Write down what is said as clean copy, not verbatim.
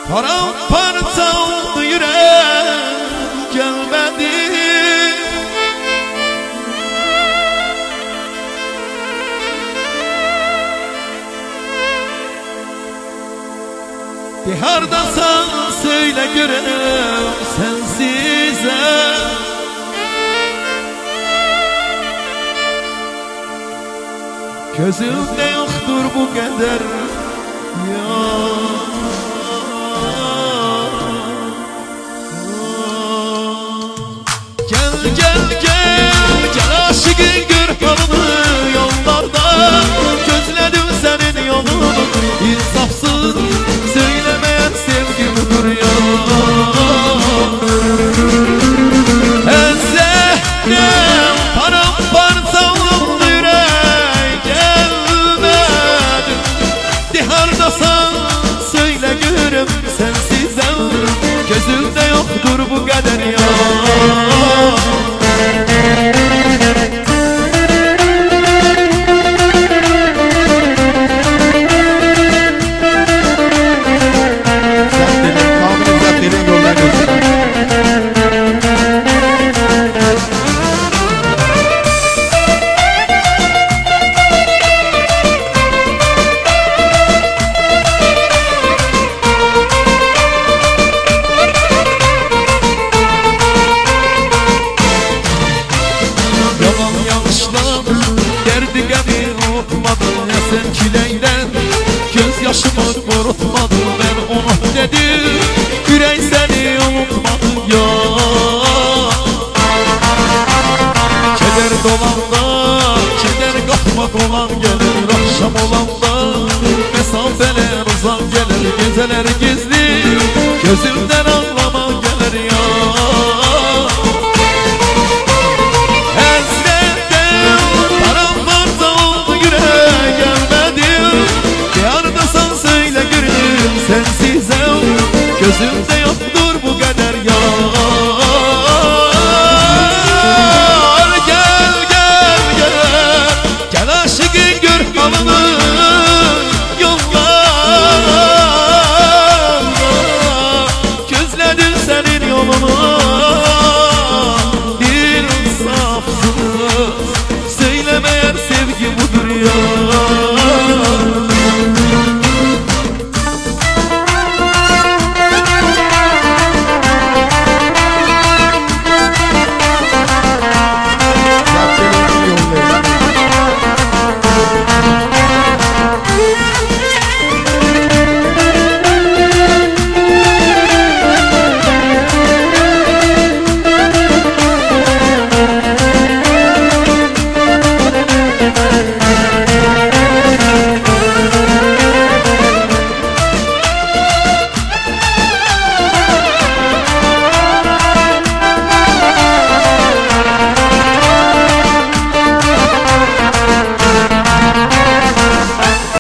Paramparça oldu yürek gelmedi. Bihardasan söyle görem sensize. Gözümde yoktur bu kadar ya. Gel gel gel gel aşıkın gör halını yollarda. Gözledim senin yolunu insafsız söylemeyen sevgimdir ya. Ezzenem paramparça oldu yürek gelmedi. Dihardasan söyle görüm sensizem. Gözümde yoktur bu kadar ya. Sen çileyden gözyaşımı kurutmadın. Ben onu dedim, yürek seni unutmadı ya. Keder dolanda, keder kalkmak olan gelir. Akşam olanda mesafeler uzak gelir. Geceler gizli, gözümden ağlamak gelir ya. Sensizem gözümde